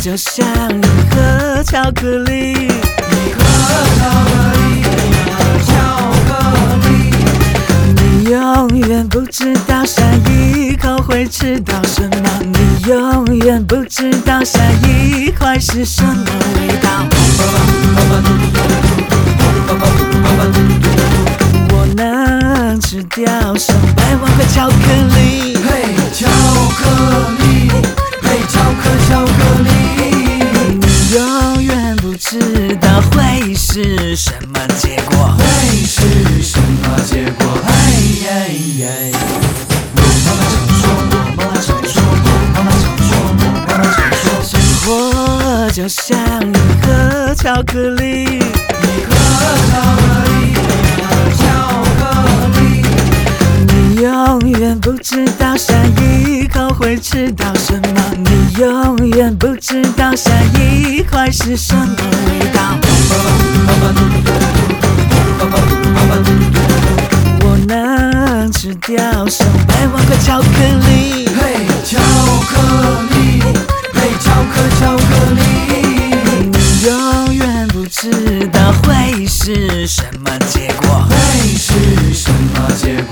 就像你和巧克力， 你和巧克力，巧克力。 你永远不知道下一口会吃到什么，你永远不知道下一块是什么味道。我能吃掉上百万块巧克力， 嘿，巧克力，嘿，巧克力。 你永远不知道会是什么结果， 会是什么结果？嘿耶耶。我妈妈常说，我妈妈常说，我妈妈常说， 生活就像你和巧克力， 你和巧克力，巧克力。 你永远不知道下一口会吃到什么，你永远不知道下一块是什么味道。我能吃掉上百万块巧克力， 嘿，巧克力，嘿，巧克力。 你永远不知道会是什么结果， 会是什么结果？